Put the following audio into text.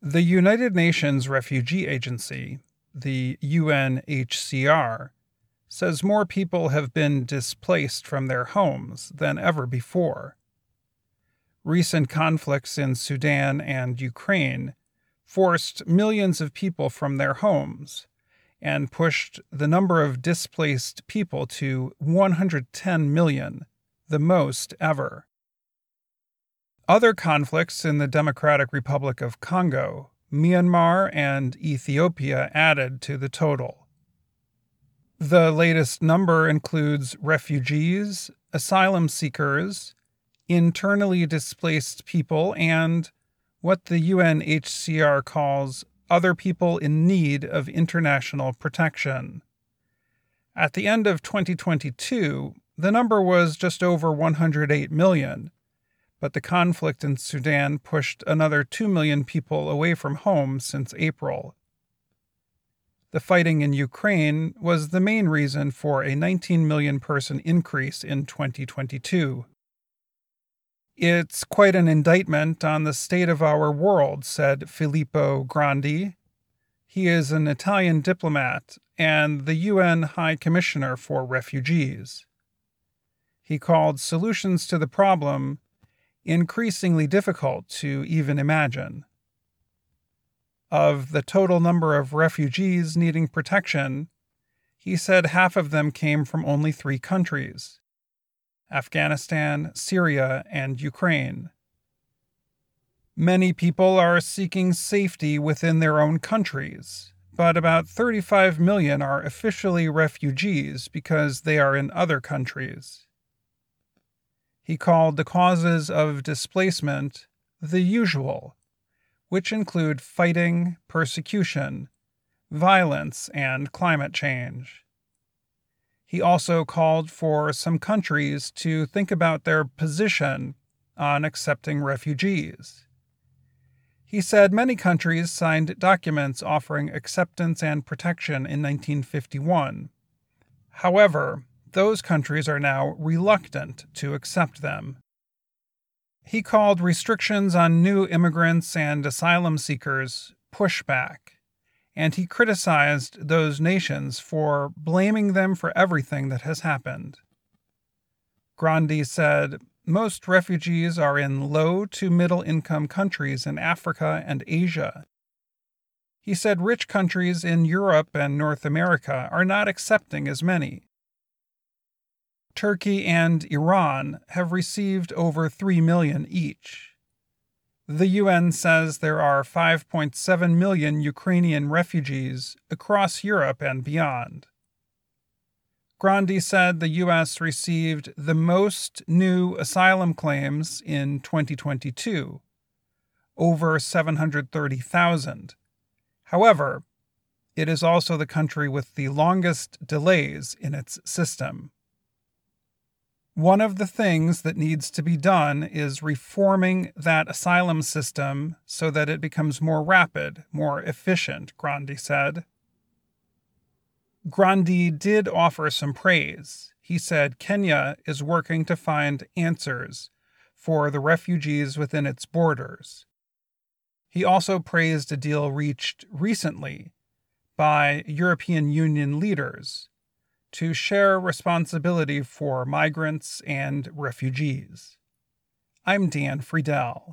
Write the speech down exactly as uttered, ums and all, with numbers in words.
The United Nations Refugee Agency, the U N H C R, says more people have been displaced from their homes than ever before. Recent conflicts in Sudan and Ukraine forced millions of people from their homes and pushed the number of displaced people to one hundred ten million, the most ever. Other conflicts in the Democratic Republic of Congo, Myanmar, and Ethiopia added to the total. The latest number includes refugees, asylum seekers, internally displaced people, and what the U N H C R calls other people in need of international protection. At the end of twenty twenty-two, the number was just over one hundred eight million, but the conflict in Sudan pushed another two million people away from home since April. The fighting in Ukraine was the main reason for a nineteen million person increase in twenty twenty-two. It's quite an indictment on the state of our world, said Filippo Grandi. He is an Italian diplomat and the U N High Commissioner for Refugees. He called solutions to the problem increasingly difficult to even imagine. Of the total number of refugees needing protection, he said half of them came from only three countries: Afghanistan, Syria, and Ukraine. Many people are seeking safety within their own countries, but about thirty-five million are officially refugees because they are in other countries. He called the causes of displacement the usual, which include fighting, persecution, violence, and climate change. He also called for some countries to think about their position on accepting refugees. He said many countries signed documents offering acceptance and protection in nineteen fifty-one. However, those countries are now reluctant to accept them. He called restrictions on new immigrants and asylum seekers pushback, and he criticized those nations for blaming them for everything that has happened. Grandi said most refugees are in low to middle income countries in Africa and Asia. He said rich countries in Europe and North America are not accepting as many. Turkey and Iran have received over three million each. The U N says there are five point seven million Ukrainian refugees across Europe and beyond. Grandi said the U S received the most new asylum claims in twenty twenty-two, over seven hundred thirty thousand. However, it is also the country with the longest delays in its system. One of the things that needs to be done is reforming that asylum system so that it becomes more rapid, more efficient, Grandi said. Grandi did offer some praise. He said Kenya is working to find answers for the refugees within its borders. He also praised a deal reached recently by European Union leaders to share responsibility for migrants and refugees. I'm Dan Friedel.